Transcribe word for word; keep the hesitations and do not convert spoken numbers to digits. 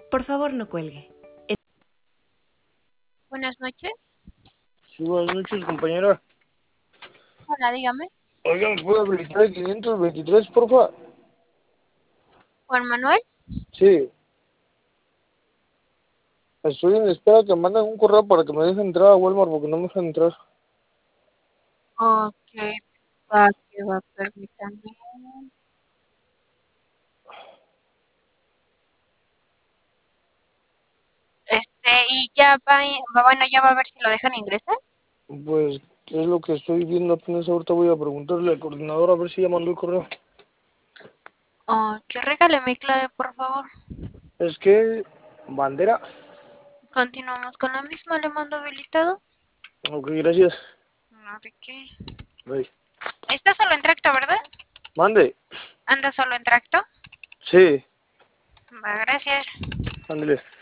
Por favor, no cuelgue. Buenas noches. Sí, buenas noches, compañera. Hola, dígame. Oiga, ¿me puede habilitar el quinientos veintitrés, porfa? ¿Juan Manuel? Sí. Estoy en espera que me manden un correo para que me dejen entrar a Walmart porque no me dejan entrar. Ok, va, que va, permítame. Este, y ya va, va, bueno, ya va a ver si lo dejan ingresar. Pues es lo que estoy viendo apenas ahorita. Voy a preguntarle al coordinador a ver si ya mandó el correo. Ok, regale mi clave, por favor. Es que... ¿Bandera? Continuamos con la misma, le mando habilitado. Ok, gracias. No, ¿de qué? Bye. Está solo en tracto, ¿verdad? Mande. ¿Anda solo en tracto? Sí. Va, gracias. Ándale.